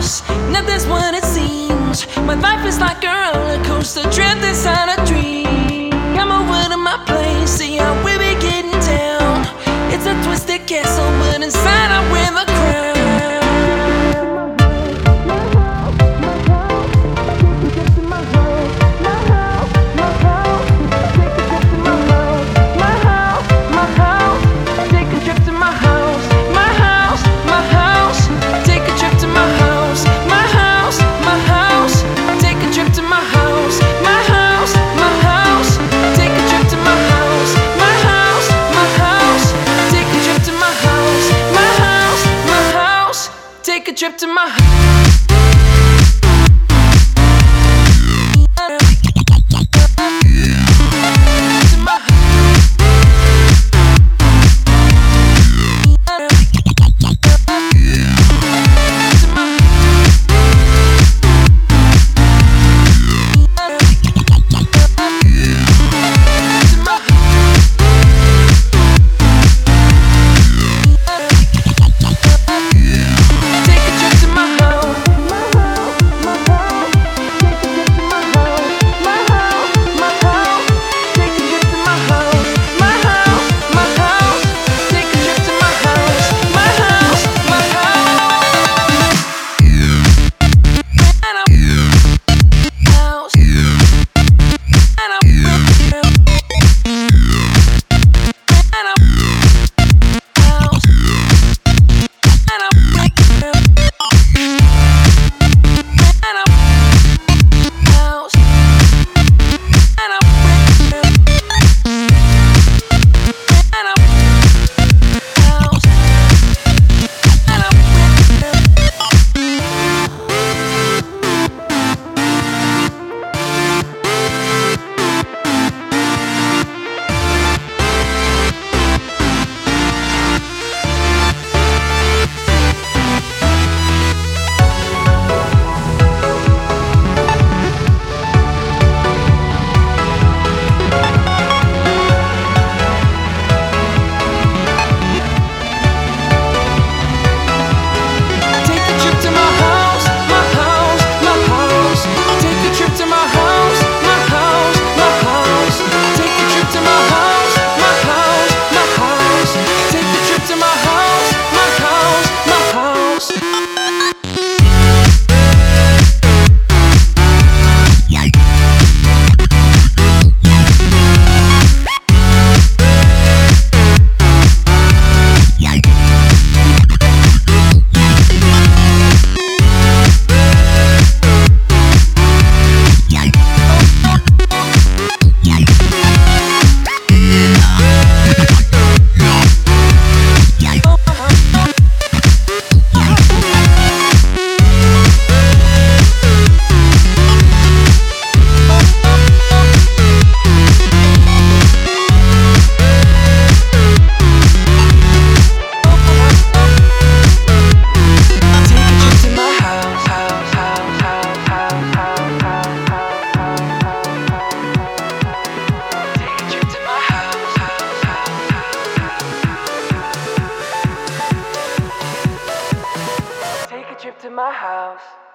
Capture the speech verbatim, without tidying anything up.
house. Now that's what it seems. My life is like a roller coaster, trapped inside a dream. Come over to my place, see how we be getting down. It's a twisted castle, but inside I wear the crown. Take a trip to my house. To my house.